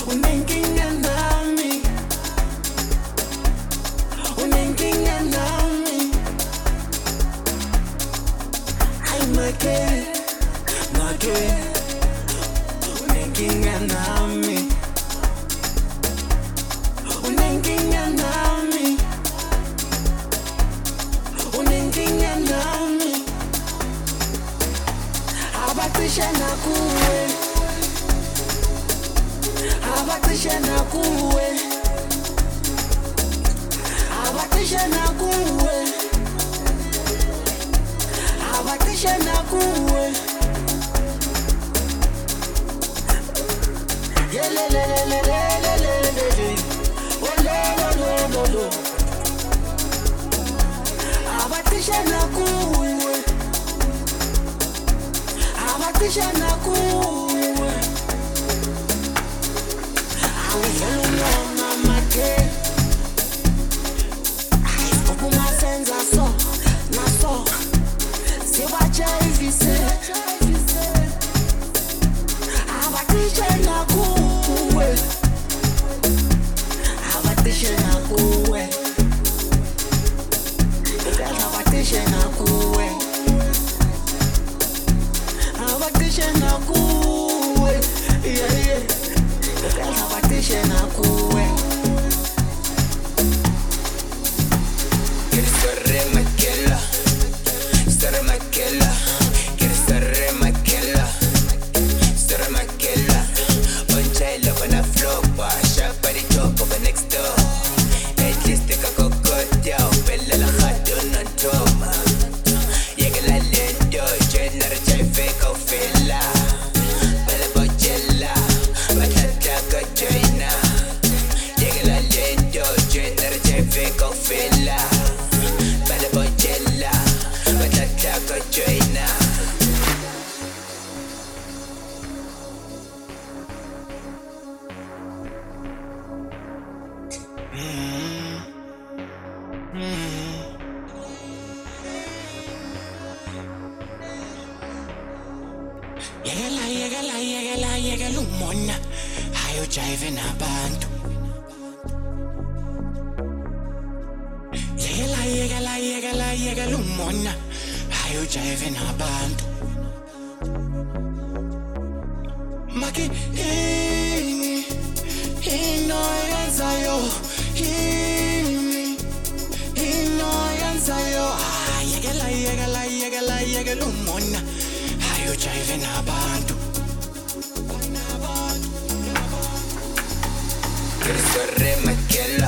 unenkinga nami, unenkinga nami. Ay make, unenkinga nami, unenkinga nami, unenkinga nami. Abatisha nakuwe, abatisha nakuwe, abatisha nakuwe, abatisha nakuwe. Yelelelelelelelele, ololololo. Abatisha nakuwe, abatisha nakuwe. Awuyelunga mama ke, ayifukuma senza so, naso. Siwacha ivise, abatisha nakuwe, abatisha nakuwe, abatisha nakuwe, abatisha nakuwe, yeah yeah, abatisha nakuwe. Yekela umona ayojive nabantu. Yekela umona ayojive nabantu. Maki ino yenzayo, ino yenzayo. Yekela umona ayojive nabantu. Quiero ser remakela.